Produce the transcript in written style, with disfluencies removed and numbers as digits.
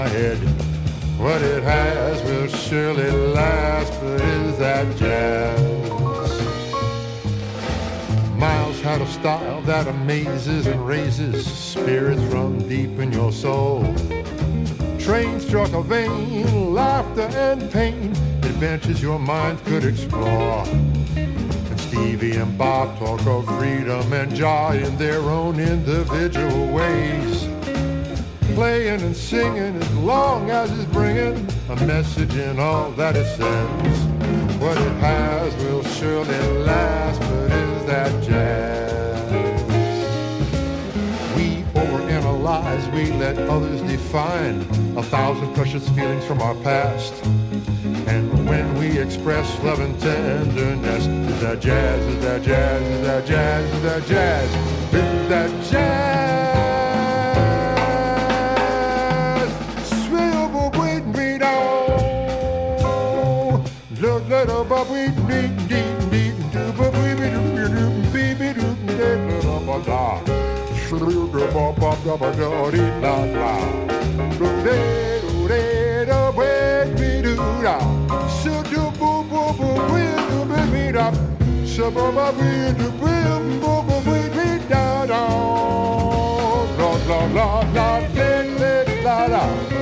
head. What it has will surely last, but is that jazz? Miles had a style that amazes and raises spirits from deep in your soul. Train struck a vein, laughter and pain, adventures your mind could explore. And Stevie and Bob talk of freedom and joy in their own individual ways. Playing and singing as long as it's bringing a message in all that it says. What it has will surely last, but is that jazz? We overanalyze, we let others define 1,000 precious feelings from our past. And when we express love and tenderness, is that jazz, is that jazz, is that jazz, is that jazz, is that jazz? Little bubby dee dee dee doo bubby doo doo baby doo doo da da shoo da ba ba da ba da dee la la doo dee da baby doo da shoo doo boo boo boo doo baby da shoo ba ba doo boo boo boo baby da da la la la la la la la